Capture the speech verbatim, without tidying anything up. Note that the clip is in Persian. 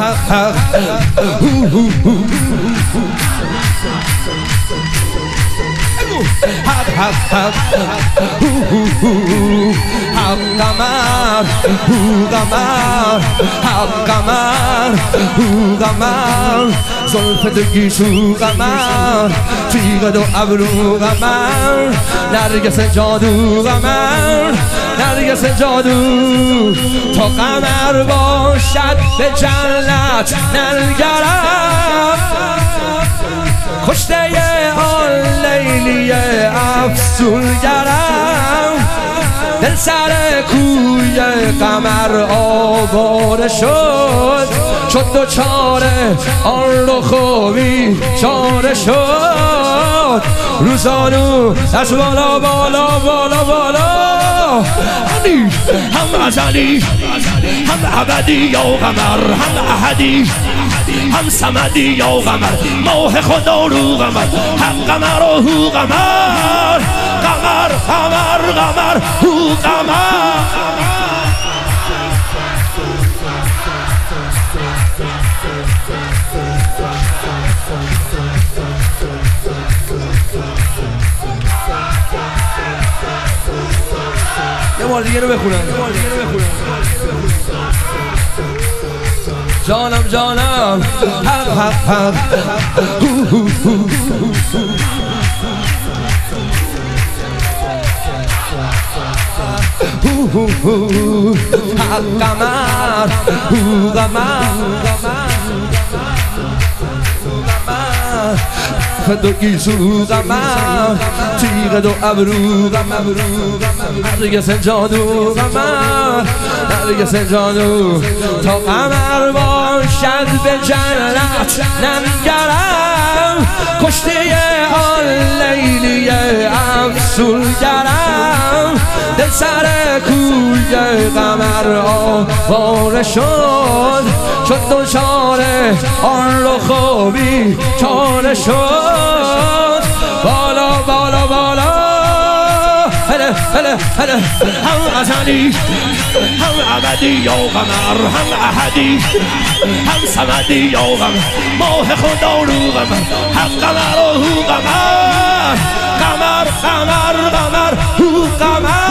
قمر هو قمر قمر هو قمر زلف دگیشو قمر تیغ دو ابرو قمر نرگس جادو قمر نرگس جادو تا قمر باشد به جنت ننگرم کشته آن لیلی افسونگرم دل سر کوی قمر آواره شد شد دو چاره آن رو خوبی چاره شد روزانو دست بالا بالا بالا بالا علی هم ازلی هم ابدی یا قمر هم احدی هم صمدی یا قمر ماه خدا رو قمر هم قمر و هو قمر قمر قمر قمر هو قمر یه بار دیگه رو بخونم جانم جانم حق حق حق حق قمر هو قمر فدوکی سو قمر تیغ دو ابرو قمر نرگس جادو قمر نرگس جادو تا قمر باشد به جنت ننگرم کشته آن لیلی افسونگرم دل سر کوی قمر آواره شد شد دو چاره آن رو خوبی چاره شد بالا بالا بالا هله هله هله هم ازلی هم ابدی یا قمر هم احدی هم صمدی یا قمر ماه خدا رو قمر هم قمر و هو قمر قمر قمر قمر هو قمر